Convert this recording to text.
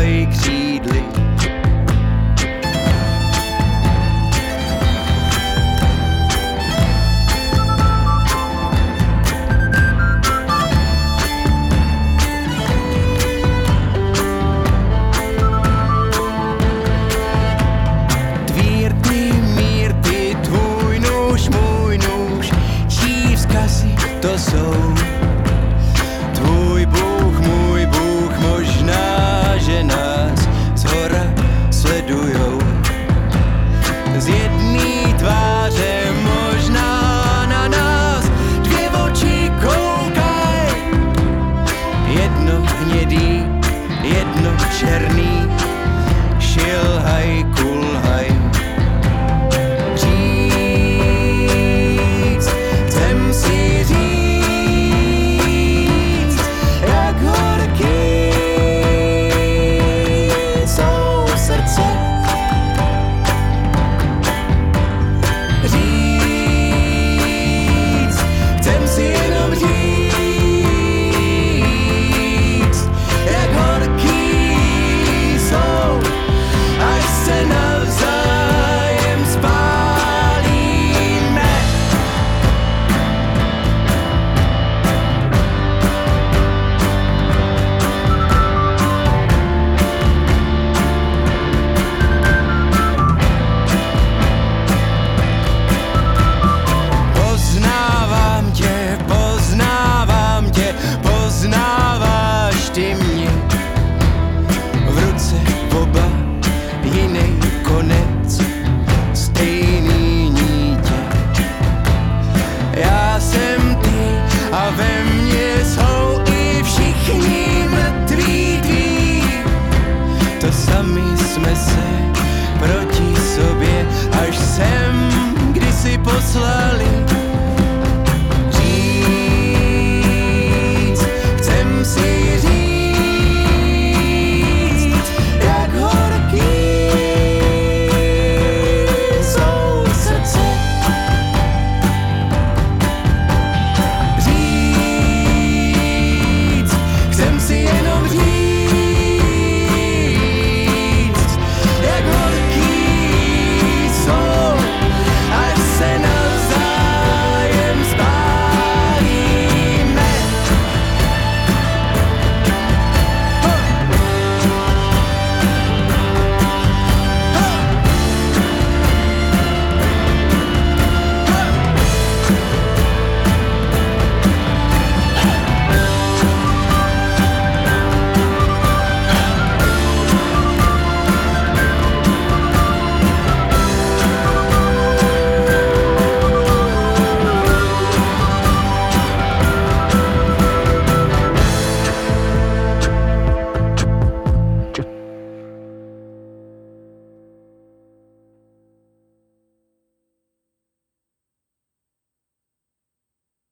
mávej křídly. To jsou tvůj Bůh, můj Bůh, možná, že nás zhora sledujou. Z jedný tváře možná na nás dvě oči koukaj. Jedno hnědý, jedno černý, šilhaj, kulhaj. Poznáváš ty mě, v ruce oba jiný konec, stejný nítě. Já jsem ty a ve mně jsou i všichni mrtví tví. To sami jsme se proti sobě, až jsem kdysi poslal